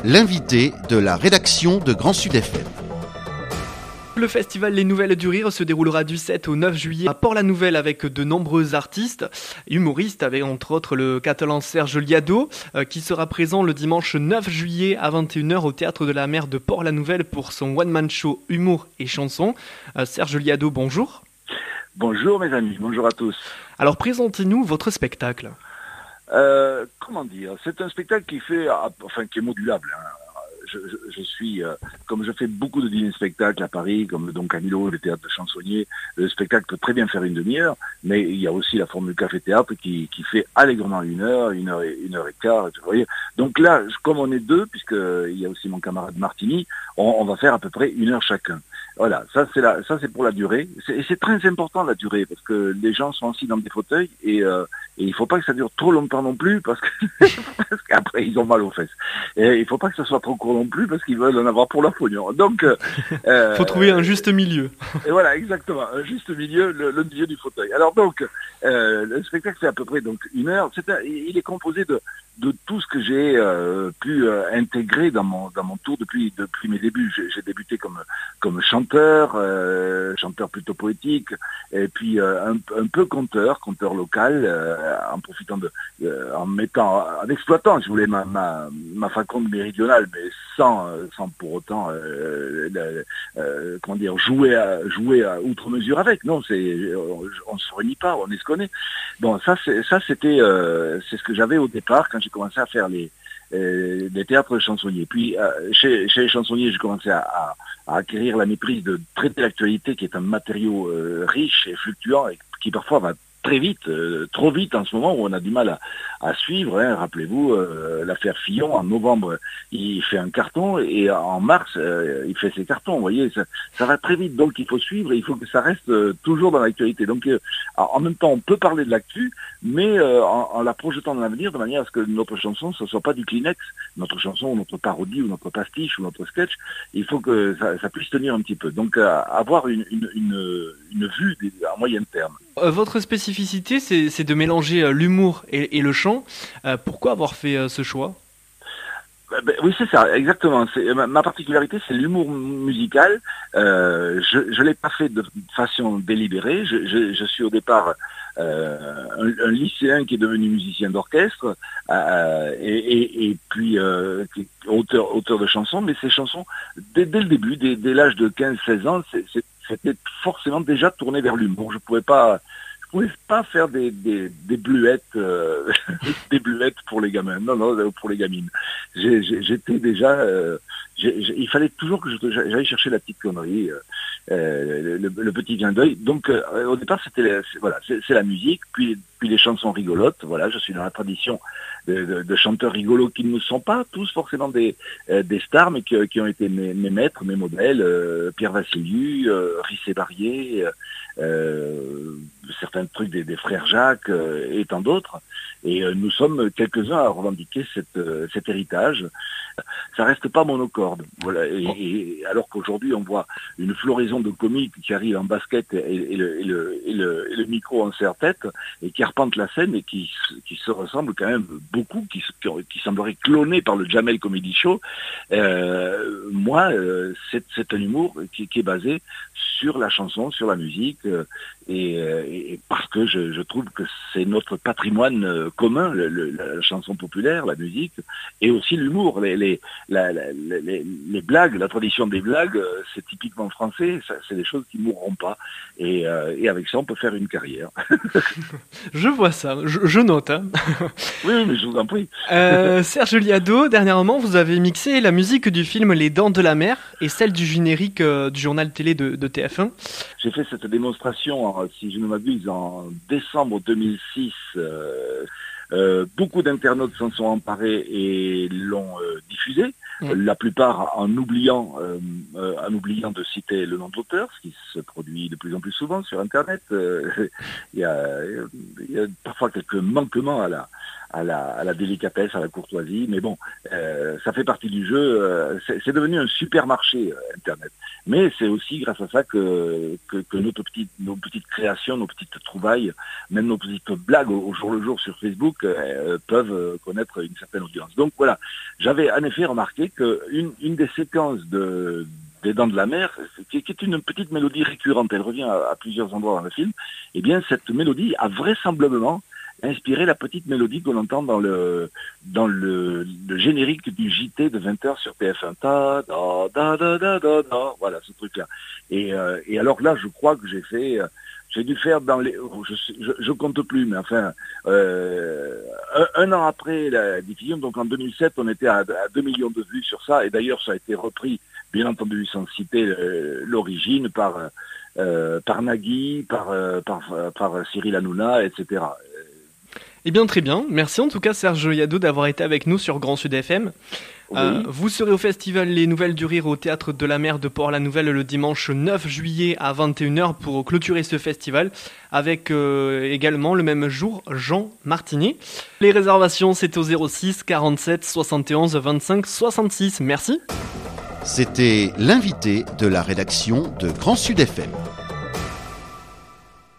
l'invité de la rédaction de Grand Sud FM. Le festival Les Nouvelles du Rire se déroulera du 7 au 9 juillet à Port-la-Nouvelle avec de nombreux artistes, humoristes, avec entre autres le Catalan Serge Liado qui sera présent le dimanche 9 juillet à 21h au Théâtre de la Mer de Port-la-Nouvelle pour son one-man show humour et chansons. Serge Liado, bonjour. Bonjour mes amis, bonjour à tous. Alors présentez-nous votre spectacle. Comment dire, c'est un spectacle qui est modulable. Je suis, comme je fais beaucoup de dîners-spectacles à Paris, comme le Don Camillo, le théâtre de Chansonnier, le spectacle peut très bien faire une demi-heure, mais il y a aussi la formule café-théâtre qui fait allègrement une heure et quart, vous voyez. Donc là, comme on est deux, puisqu'il y a aussi mon camarade Martini, on va faire à peu près une heure chacun. Voilà, ça c'est pour la durée. C'est très important la durée, parce que les gens sont assis dans des fauteuils et il faut pas que ça dure trop longtemps non plus, parce qu'après ils ont mal aux fesses. Et il faut pas que ça soit trop court non plus, parce qu'ils veulent en avoir pour leur pognon. Donc, faut trouver un juste milieu. Et voilà, exactement, un juste milieu, le milieu du fauteuil. Alors donc, le spectacle fait à peu près donc une heure. Il est composé de tout ce que j'ai pu intégrer dans mon tour depuis mes débuts. J'ai débuté comme chanteur plutôt poétique, et puis un peu conteur local, en profitant en exploitant, si vous voulez, ma faconde méridionale, mais sans pour autant jouer à outre mesure avec. Non, on se renie pas, on est ce qu'on est. Bon, c'est ce que j'avais au départ quand j'ai commencé à faire les théâtres chansonniers. Puis chez les chansonniers, j'ai commencé à acquérir la méprise de traiter l'actualité, qui est un matériau riche et fluctuant et qui parfois va très vite, trop vite en ce moment où on a du mal à suivre. Hein. Rappelez-vous, l'affaire Fillon, en novembre, il fait un carton et en mars, il fait ses cartons. Vous voyez, ça va très vite, donc il faut suivre et il faut que ça reste toujours dans l'actualité. Donc en même temps, on peut parler de l'actu, mais en la projetant dans l'avenir, de manière à ce que notre chanson, ce soit pas du Kleenex, notre chanson ou notre parodie ou notre pastiche ou notre sketch, il faut que ça puisse tenir un petit peu. Donc avoir une vue à moyen terme. Votre spécificité, c'est de mélanger l'humour et le chant. Pourquoi avoir fait ce choix ? Oui, c'est ça, exactement. Ma particularité, c'est l'humour musical. Je l'ai pas fait de façon délibérée. Je suis au départ un lycéen qui est devenu musicien d'orchestre et puis auteur de chansons. Mais ces chansons, dès le début, dès l'âge de 15-16 ans, c'était forcément déjà tourné vers l'humour. Je pouvais pas faire des bluettes, des bluettes pour les gamins. Non, pour les gamines. J'étais déjà, il fallait toujours que j'aille chercher la petite connerie, le petit clin d'œil. Donc, au départ, c'est la musique, puis les chansons rigolotes. Voilà, je suis dans la tradition de chanteurs rigolos qui ne sont pas tous forcément des stars, mais qui ont été mes maîtres, mes modèles, Pierre Vassiliou, Rissé Barrier, certains trucs des frères Jacques et tant d'autres. Et nous sommes quelques-uns à revendiquer cet héritage. Ça reste pas monocorde. Voilà. Et alors qu'aujourd'hui on voit une floraison de comiques qui arrivent en basket et le micro en serre-tête et qui arpentent la scène et qui se ressemblent quand même beaucoup, qui sembleraient clonés par le Jamel Comedy Show. Moi, c'est un humour qui est basé sur la chanson, sur la musique, et parce que je trouve que c'est notre patrimoine commun, la chanson populaire, la musique, et aussi l'humour, les blagues, la tradition des blagues, c'est typiquement français, c'est des choses qui ne mourront pas, et avec ça on peut faire une carrière. Je vois ça, je note. Hein. Oui, mais je vous en prie. Serge Liado, dernièrement vous avez mixé la musique du film Les Dents de la Mer et celle du générique du journal télé de TF1. J'ai fait cette démonstration, si je ne m'abuse, en décembre 2006. Beaucoup d'internautes s'en sont emparés et l'ont diffusé. La plupart en oubliant de citer le nom de l'auteur, ce qui se produit de plus en plus souvent sur Internet. Il y a parfois quelques manquements à à la délicatesse, à la courtoisie. Mais bon, ça fait partie du jeu. C'est devenu un supermarché Internet. Mais c'est aussi grâce à ça que nos petites créations, nos petites trouvailles, même nos petites blagues au jour le jour sur Facebook peuvent connaître une certaine audience. Donc voilà, j'avais en effet remarqué que une des séquences des Dents de la Mer, qui est une petite mélodie récurrente, elle revient à plusieurs endroits dans le film, et bien cette mélodie a vraisemblablement inspiré la petite mélodie qu'on entend dans le générique du JT de 20h sur TF1. Ta da da da da da da, voilà ce truc-là. Et alors là, je crois que j'ai dû faire dans les, je compte plus, mais enfin, un an après la diffusion, donc en 2007, on était à 2 millions de vues sur ça, et d'ailleurs ça a été repris, bien entendu, sans citer l'origine, par Nagui, par Cyril Hanouna, etc. Eh bien très bien, merci en tout cas Serge Yadot d'avoir été avec nous sur Grand Sud FM. Oui. Vous serez au festival Les Nouvelles du Rire au Théâtre de la Mer de Port-la-Nouvelle le dimanche 9 juillet à 21h pour clôturer ce festival avec également le même jour Jean Martinet. Les réservations c'est au 06 47 71 25 66. Merci. C'était l'invité de la rédaction de Grand Sud FM.